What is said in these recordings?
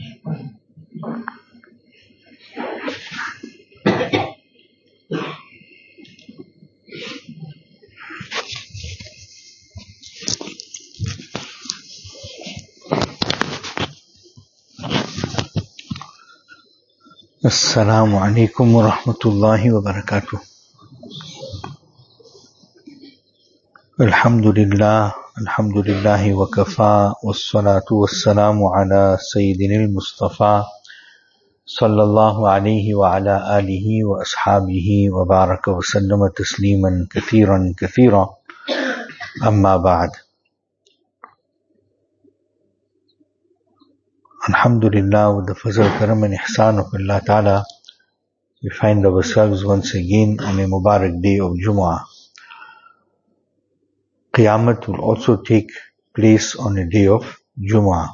Assalamu alaikum wa rahmatullahi wa barakatuh. Alhamdulillahi wa kafa, wassalatu wassalamu ala sayyidinil Mustafa, sallallahu alayhi wa ala alihi wa ashabihi wa baraka wa sallama tasliman kathiran, amma ba'd. Alhamdulillah, with the fazl, karam and ihsan of Allah Ta'ala, we find ourselves once again on a Mubarak day of Jumu'ah. Qiyamah will also take place on a day of Jumu'ah.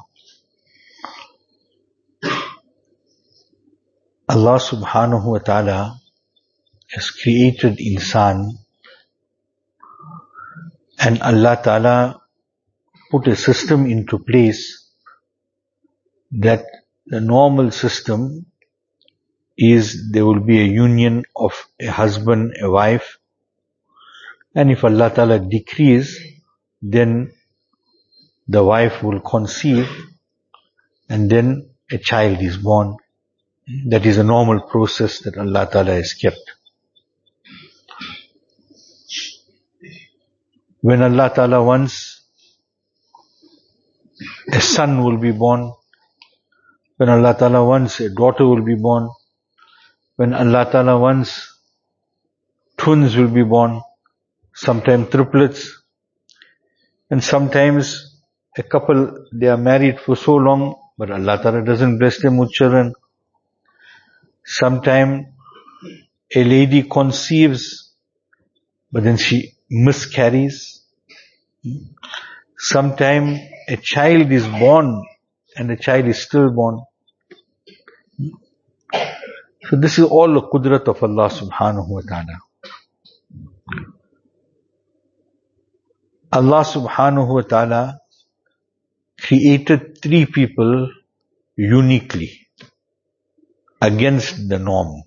Allah subhanahu wa ta'ala has created insan, and Allah Ta'ala put a system into place that the normal system is there will be a union of a husband, a wife, and if Allah Ta'ala decrees, then the wife will conceive and then a child is born. That is a normal process that Allah Ta'ala has kept. When Allah Ta'ala wants, a son will be born. When Allah Ta'ala wants, a daughter will be born. When Allah Ta'ala wants, twins will be born. Sometimes triplets. And sometimes a couple, they are married for so long, but Allah Ta'ala doesn't bless them with children. Sometimes a lady conceives, but then she miscarries. Sometimes a child is born and the child is stillborn. So this is all the qudrat of Allah subhanahu wa ta'ala. Allah subhanahu wa ta'ala created three people uniquely, against the norm.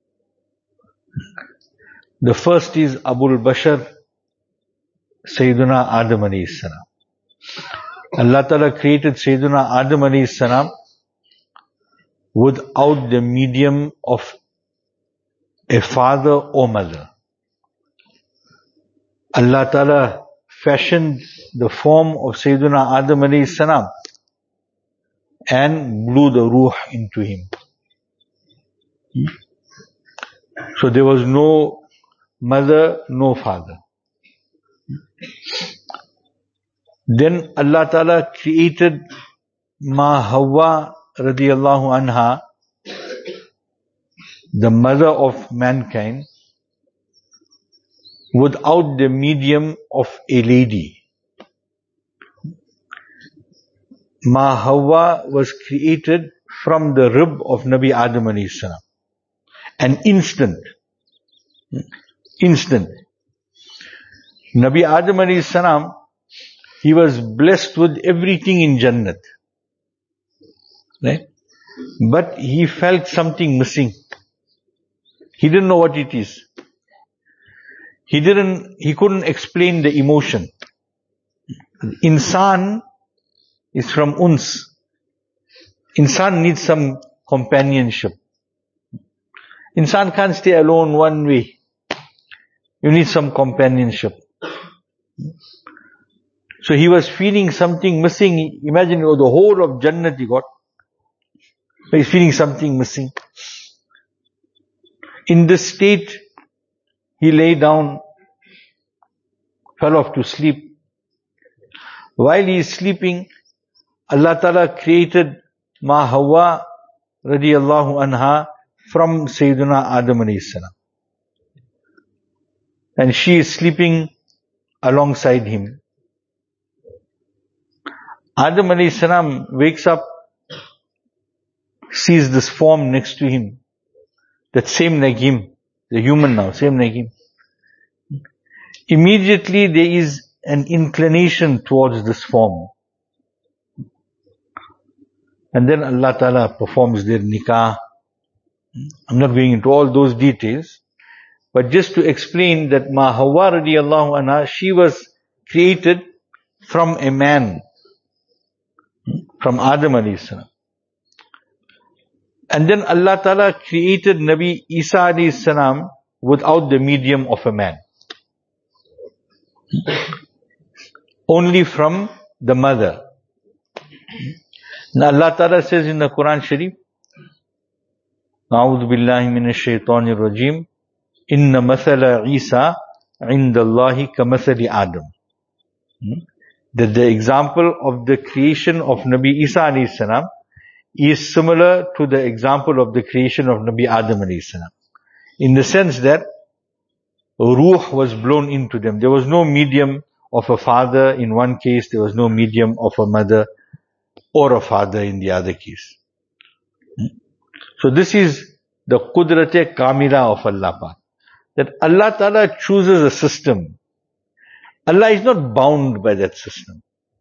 The first is Abul Bashar, Sayyiduna Adam alayhi salam. Allah Ta'ala created Sayyiduna Adam alayhi salam without the medium of a father or mother. Allah Ta'ala fashioned the form of Sayyiduna Adam alayhi salam and blew the ruh into him. So there was no mother, no father. Then Allah Ta'ala created Ma Hawa radiyallahu anha, the mother of mankind, without the medium of a lady. Ma Hawa was created from the rib of Nabi Adam alayhi salam. An instant. Nabi Adam alayhi salam, he was blessed with everything in Jannat. Right? But he felt something missing. He didn't know what it is. He couldn't explain the emotion. Insan is from uns. Insan needs some companionship. Insan can't stay alone one way. You need some companionship. So he was feeling something missing. Imagine the whole of Jannat he got. But he's feeling something missing. In this state, he lay down, fell off to sleep. While he is sleeping, Allah Ta'ala created Ma Hawa radiyallahu anha from Sayyiduna Adam alayhi salam. And she is sleeping alongside him. Adam alayhi salam wakes up, sees this form next to him, that same like him, the human now, same like him. Immediately there is an inclination towards this form. And then Allah Ta'ala performs their nikah. I'm not going into all those details, but just to explain that Ma Hawa radiallahu anha, she was created from a man, from Adam alayhi salam. And then Allah Ta'ala created Nabi Isa alayhi salam without the medium of a man. Only from the mother. Now Allah Ta'ala says in the Quran Sharif, A'udhu billahi minash shaitanir rajim, Inna mathala Isa indallahi kamathali Adam. That the example of the creation of Nabi Isa alayhi salam is similar to the example of the creation of Nabi Adam alayhi salam. In the sense that ruh was blown into them. There was no medium of a father in one case, there was no medium of a mother or a father in the other case. So this is the Qudrat-e Kamila of Allah Ta'ala. That Allah Ta'ala chooses a system. Allah is not bound by that system.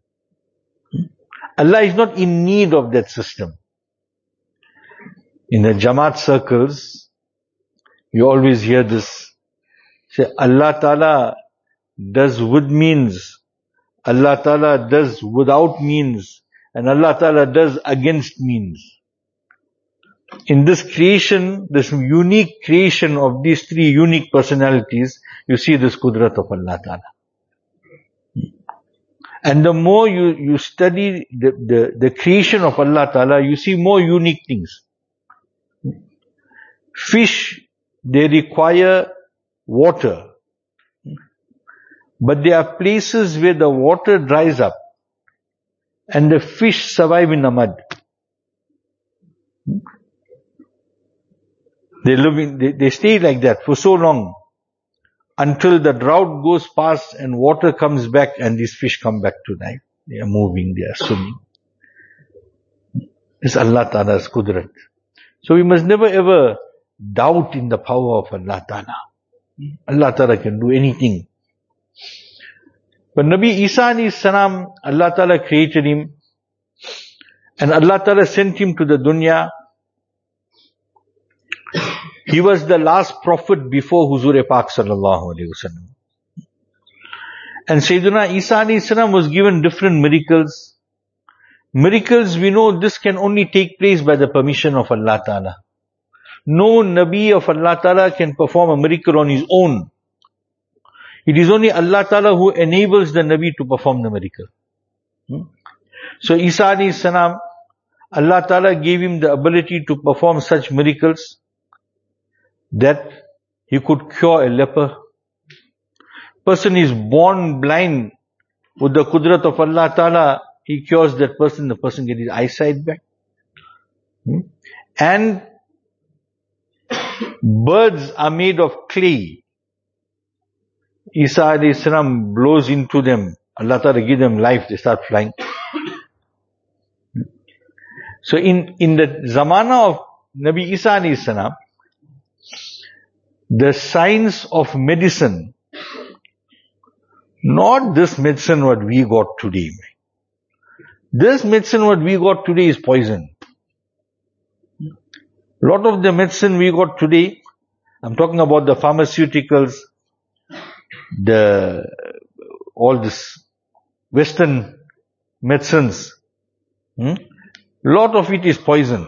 Allah is not in need of that system. In the Jamaat circles, you always hear this. Say, Allah Ta'ala does with means, Allah Ta'ala does without means, and Allah Ta'ala does against means. In this creation, this unique creation of these three unique personalities, you see this Qudrat of Allah Ta'ala. And the more you study the creation of Allah Ta'ala, you see more unique things. Fish, they require water. But there are places where the water dries up and the fish survive in the mud. They stay like that for so long until the drought goes past and water comes back and these fish come back to life. They are moving, they are swimming. It's Allah Ta'ala's Qudrat. So we must never ever doubt in the power of Allah Ta'ala. Allah Ta'ala can do anything. But Nabi Isa alayhi salam, Allah Ta'ala created him and Allah Ta'ala sent him to the dunya. He was the last prophet before Huzur Pak sallallahu alayhi wasallam. And Sayyidina Isa alayhi salam was given different miracles. Miracles, we know this can only take place by the permission of Allah Ta'ala. No Nabi of Allah Ta'ala can perform a miracle on his own. It is only Allah Ta'ala who enables the Nabi to perform the miracle. So Isa alayhi salam, Allah Ta'ala gave him the ability to perform such miracles that he could cure a leper. Person is born blind, with the Qudrat of Allah Ta'ala, he cures that person, the person gets his eyesight back. And birds are made of clay. Isa alayhi salam blows into them. Allah Ta'ala gives them life, they start flying. So in the zamana of Nabi Isa alayhi salam, the science of medicine, not this medicine what we got today. This medicine what we got today is poison. A lot of the medicine we got today, I'm talking about the pharmaceuticals, all this Western medicines, lot of it is poison.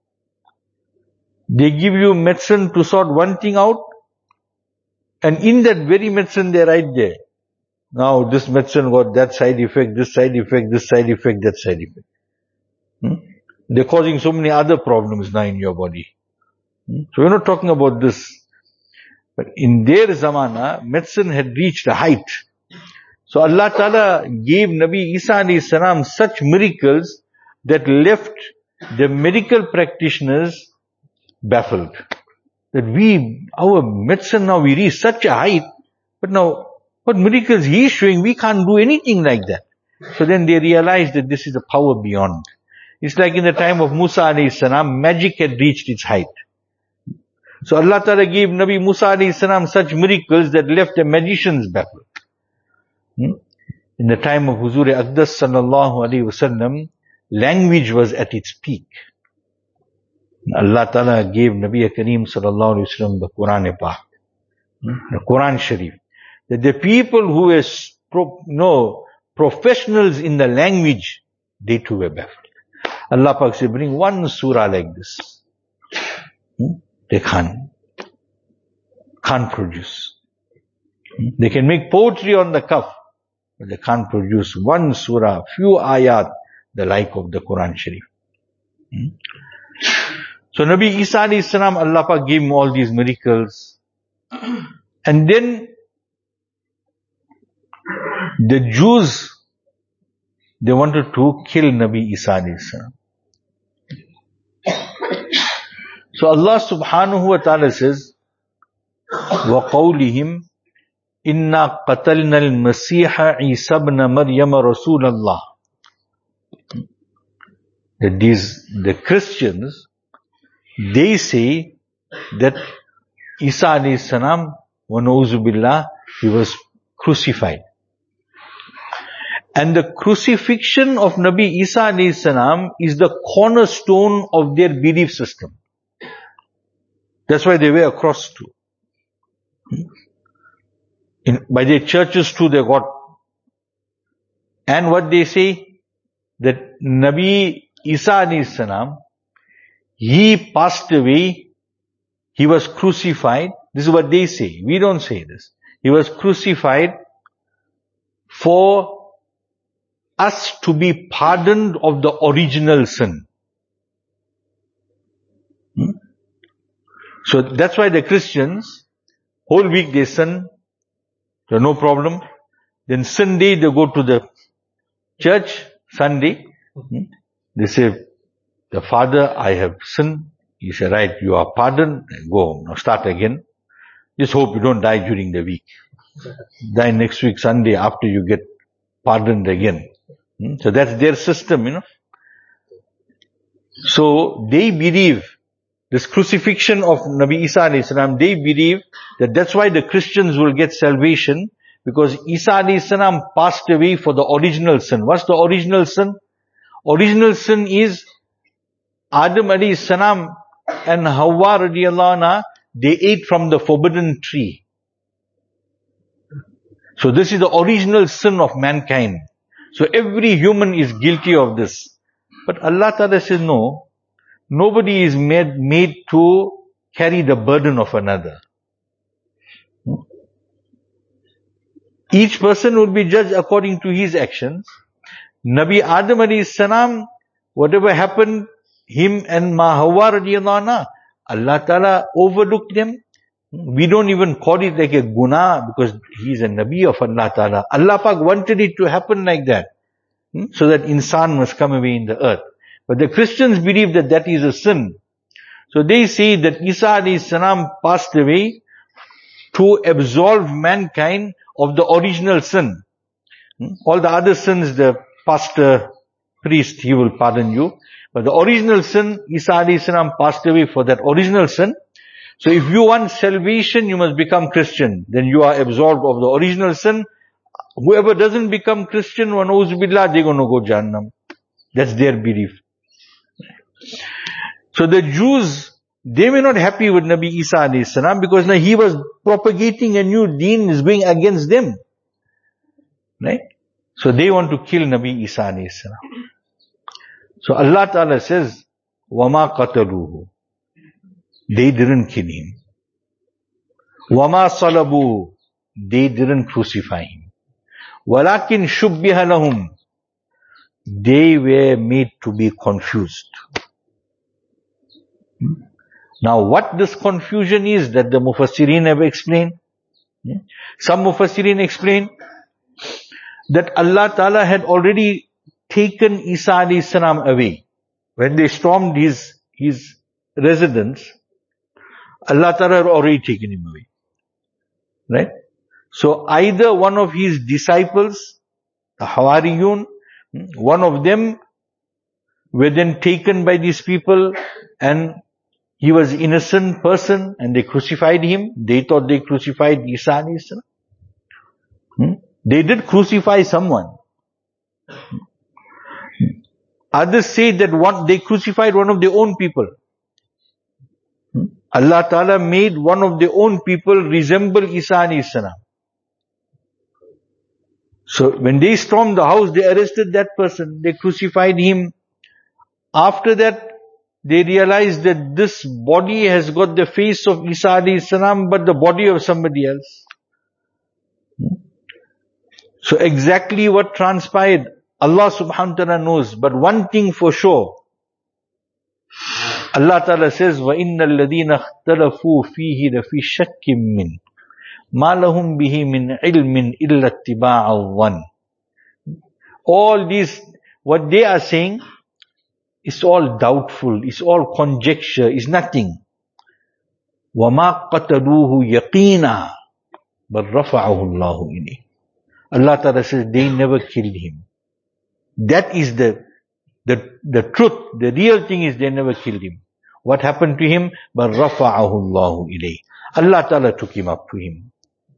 They give you medicine to sort one thing out, and in that very medicine they write there, now this medicine got that side effect, this side effect, this side effect, that side effect. They're causing so many other problems now in your body. So we're not talking about this. But in their zamana, medicine had reached a height. So Allah Ta'ala gave Nabi Isa alayhi salam such miracles that left the medical practitioners baffled. That our medicine now, we reach such a height, but now what miracles he is showing, we can't do anything like that. So then they realized that this is a power beyond. It's like in the time of Musa alayhi salam, magic had reached its height. So Allah Ta'ala gave Nabi Musa alayhi salam such miracles that left the magicians baffled. In the time of Huzur Aqdas sallallahu alayhi wasallam, language was at its peak. Allah Ta'ala gave Nabi Kareem sallallahu alaihi wasallam the Quran Pak, the Quran Sharif. That the people who were professionals in the language, they too were baffled. Allah Pak said, bring one surah like this. They can't produce. They can make poetry on the cuff, but they can't produce one surah, few ayat, the like of the Quran Sharif. So Nabi Isa alayhi salam, Allah Pak gave him all these miracles. And then the Jews, they wanted to kill Nabi Isa alayhi salam. So Allah subhanahu wa ta'ala says, وَقَوْلِهِمْ إِنَّا قَتَلْنَا الْمَسِيحَ عِيسَى بْنَ مَرْيَمَ رَسُولَ اللَّهِ. That the Christians, they say that Isa alayhi salam, wa na'uzu billah, he was crucified. And the crucifixion of Nabi Isa alayhi salam is the cornerstone of their belief system. That's why they wear a cross too. By their churches too they got. And what they say, that Nabi Isa alayhi salam, he passed away, he was crucified. This is what they say. We don't say this. He was crucified for us to be pardoned of the original sin. So that's why the Christians, whole week they sin, so no problem. Then Sunday they go to the church, Sunday. They say, the Father, I have sinned. He said, right, you are pardoned. Go home. Now start again. Just hope you don't die during the week. Die next week, Sunday, after you get pardoned again. So that's their system, So they believe, this crucifixion of Nabi Isa alayhi salam, they believe that that's why the Christians will get salvation, because Isa alayhi salam passed away for the original sin. What's the original sin? Original sin is Adam alayhi salam and Hawa radiallahu anha, they ate from the forbidden tree. So this is the original sin of mankind. So every human is guilty of this. But Allah Ta'ala says no. Nobody is made to carry the burden of another. Each person will be judged according to his actions. Nabi Adam alayhi salam, whatever happened, him and Hawa radiallahu anha, Allah Ta'ala overlooked them. We don't even call it like a guna because he is a Nabi of Allah Ta'ala. Allah Pak wanted it to happen like that. So that insan must come away in the earth. But the Christians believe that that is a sin. So they say that Isa alayhi salam passed away to absolve mankind of the original sin. All the other sins, the pastor, priest, he will pardon you. But the original sin, Isa alayhi salam passed away for that original sin. So if you want salvation, you must become Christian. Then you are absolved of the original sin. Whoever doesn't become Christian, wa na'uzu billah, they're going to go Jahannam. That's their belief. So the Jews, they were not happy with Nabi Isa alayhi salam because now he was propagating a new deen, is going against them. Right? So they want to kill Nabi Isa alayhi salam. So Allah Ta'ala says, وَمَا قَتَلُوهُ. They didn't kill him. وَمَا صَلَبُوهُ. They didn't crucify him. وَلَكِنْ شُبِّهَ لَهُمْ. They were made to be confused. Now what this confusion is that the Mufassirin have explained. Some Mufassirin explain that Allah Ta'ala had already taken Isa alayhi salam away. When they stormed his residence, Allah Ta'ala had already taken him away. Right? So either one of his disciples, the Hawariyun, one of them were then taken by these people and he was innocent person and they crucified him. They thought they crucified Isa alayhi salam. They did crucify someone. Others say that they crucified one of their own people. Allah Ta'ala made one of their own people resemble Isa alayhi salam. So when they stormed the house, they arrested that person, they crucified him. After that, they realized that this body has got the face of Isa alayhi salam, but the body of somebody else. So exactly what transpired, Allah subhanahu wa ta'ala knows. But one thing for sure, Allah Ta'ala says, وَإِنَّ الَّذِينَ اخْتَلَفُوا فِيهِ لَفِي شَكٍّ مِّنْ مَا لَهُمْ بِهِ مِنْ عِلْمٍ إِلَّا اتِّبَاعَ الظَّنِّ. All these, what they are saying, is all doubtful, it's all conjecture, it's nothing. وَمَا قَتَلُوهُ يَقِينًا بَلْ رَفَعَهُ اللَّهُ إِلَيْهِ. Allah Ta'ala says, they never killed him. That is the truth, the real thing is they never killed him. What happened to him? But رَفَعَهُ اللَّهُ إِلَيْهِ. Allah Ta'ala took him up to him.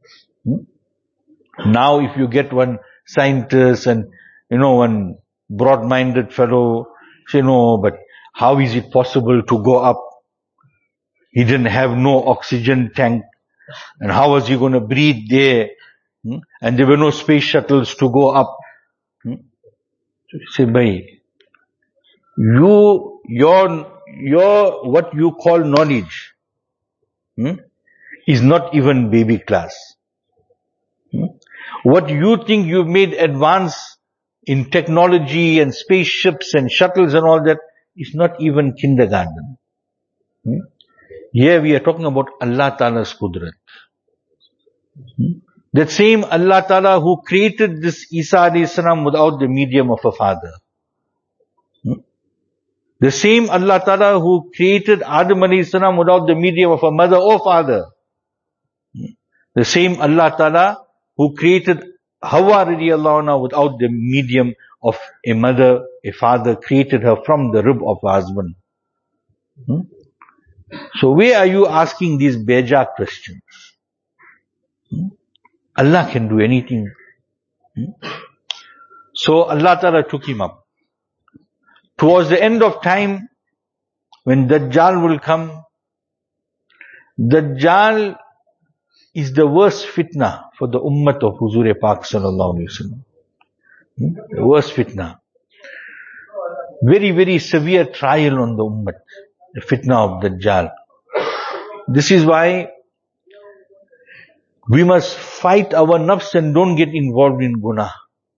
Now if you get one scientist and, one broad-minded fellow, say, no, but how is it possible to go up? He didn't have no oxygen tank. And how was he going to breathe there? And there were no space shuttles to go up. Say, bhai, your what you call knowledge is not even baby class. What you think you've made advance in technology and spaceships and shuttles and all that is not even kindergarten. Here we are talking about Allah Ta'ala's Qudrat. That same Allah Ta'ala who created this Isa alayhi salam without the medium of a father. The same Allah Ta'ala who created Adam alayhi salam without the medium of a mother or father. The same Allah Ta'ala who created Hawa radiallahu anha without the medium of a mother, a father, created her from the rib of her husband. So where are you asking these beja questions? Allah can do anything. So Allah Ta'ala took him up. Towards the end of time, when Dajjal will come, Dajjal is the worst fitna for the ummah of Huzur Pak sallallahu alaihi wasallam. The worst fitna. Very, very severe trial on the ummah. The fitna of Dajjal. This is why we must fight our nafs and don't get involved in guna.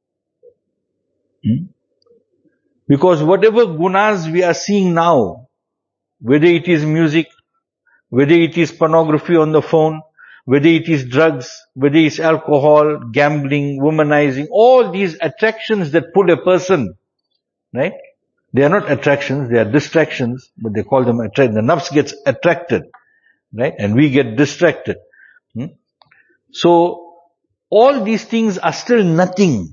Because whatever gunas we are seeing now, whether it is music, whether it is pornography on the phone, whether it is drugs, whether it's alcohol, gambling, womanizing, all these attractions that pull a person, right? They are not attractions, they are distractions, but they call them attraction. The nafs gets attracted, right? And we get distracted. So, all these things are still nothing.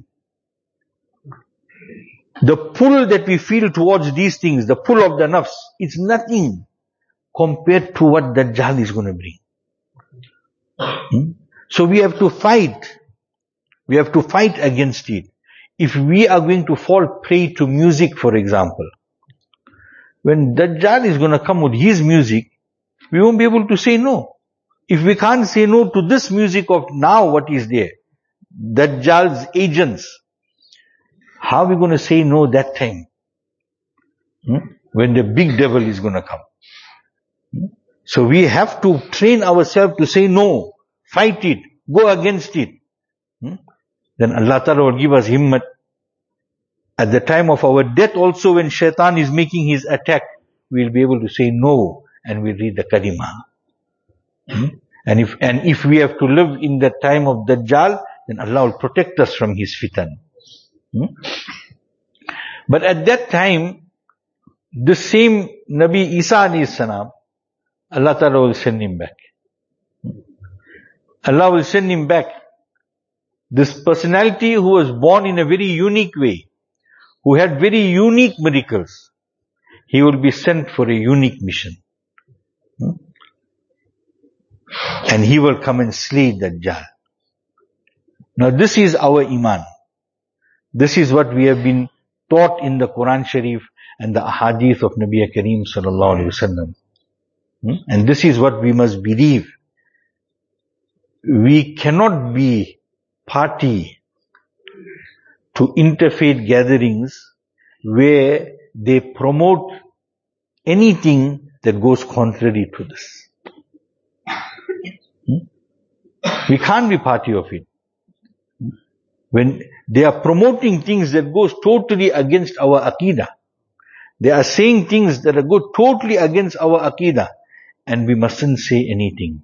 The pull that we feel towards these things, the pull of the nafs, it's nothing compared to what Dajjal is going to bring. So we have to fight. We have to fight against it. If we are going to fall prey to music, for example, when Dajjal is going to come with his music, we won't be able to say no. If we can't say no to this music of now what is there, Dajjal's agents, how are we going to say no that time? When the big devil is going to come. So we have to train ourselves to say no, fight it, go against it. Then Allah Ta'ala will give us himmat. At the time of our death also, when shaitan is making his attack, we'll be able to say no and we'll read the kalima. And if we have to live in the time of Dajjal, then Allah will protect us from his fitan. But at that time, the same Nabi Isa alayhi salam, Allah Ta'ala will send him back. Allah will send him back. This personality who was born in a very unique way, who had very unique miracles, he will be sent for a unique mission. And he will come and slay Dajjal. Now this is our iman. This is what we have been taught in the Quran Sharif and the ahadith of Nabi Kareem sallallahu alaihi wasallam. And this is what we must believe. We cannot be party to interfaith gatherings where they promote anything that goes contrary to this. We can't be party of it. When they are promoting things that goes totally against our Aqidah, they are saying things that go totally against our Aqidah, and we mustn't say anything.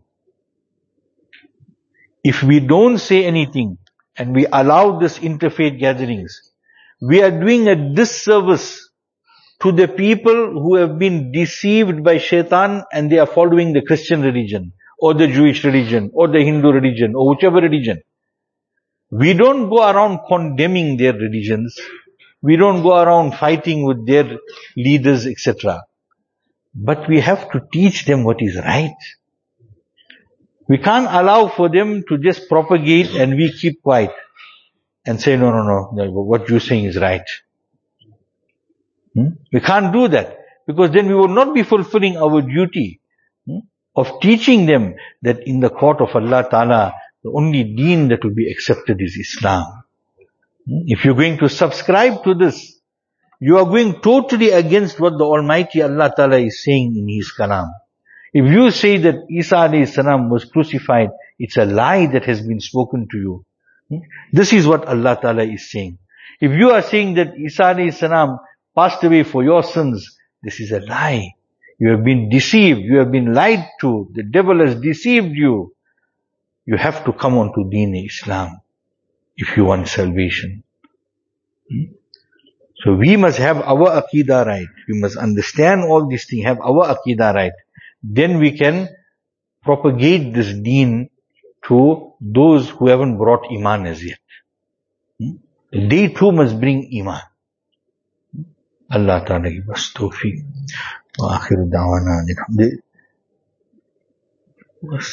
If we don't say anything and we allow this interfaith gatherings, we are doing a disservice to the people who have been deceived by shaitan and they are following the Christian religion or the Jewish religion or the Hindu religion or whichever religion. We don't go around condemning their religions. We don't go around fighting with their leaders, etc. But we have to teach them what is right. We can't allow for them to just propagate and we keep quiet and say, no, what you're saying is right. We can't do that, because then we will not be fulfilling our duty of teaching them that in the court of Allah Ta'ala, the only deen that will be accepted is Islam. If you're going to subscribe to this, you are going totally against what the Almighty Allah Ta'ala is saying in His Kalam. If you say that Isa alayhi salam was crucified, it's a lie that has been spoken to you. This is what Allah Ta'ala is saying. If you are saying that Isa alayhi salam passed away for your sins, this is a lie. You have been deceived. You have been lied to. The devil has deceived you. You have to come on to Deen Islam if you want salvation. So we must have our Aqidah right. We must understand all these things, have our Aqidah right. Then we can propagate this deen to those who haven't brought Iman as yet. They too must bring Iman. Allah Ta'ala give us tawfiq. Wa akhiru da'wana alhamdulillah.